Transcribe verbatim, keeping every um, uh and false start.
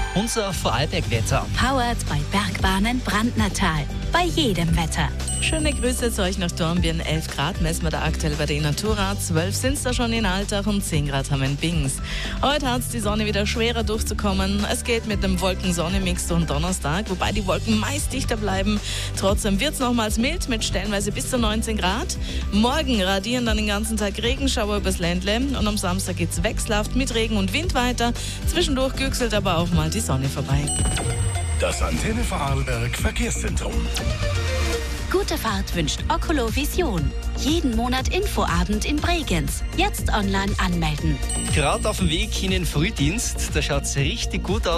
unser Vorarlberg-Wetter. Powered bei Bergbahnen Brandnertal. Bei jedem Wetter. Schöne Grüße zu euch nach Dornbirn. elf Grad messen wir da aktuell bei der Inatura. zwölf sind es da schon in Altach und zehn Grad haben wir in Bings. Heute hat es die Sonne wieder schwerer durchzukommen. Es geht mit dem Wolken-Sonne-Mix durch den Donnerstag, wobei die Wolken meist dichter bleiben. Trotzdem wird es nochmals mild mit stellenweise bis zu neunzehn Grad. Morgen radieren dann den ganzen Tag Regenschauer übers Ländle und am Samstag geht es wechselhaft mit Regen und Wind weiter. Zwischendurch güchselt aber auch mal die Sonne vorbei. Das Antenne Vorarlberg Verkehrszentrum. Gute Fahrt wünscht Oculo Vision. Jeden Monat Infoabend in Bregenz. Jetzt online anmelden. Gerade auf dem Weg in den Frühdienst, da schaut es richtig gut aus.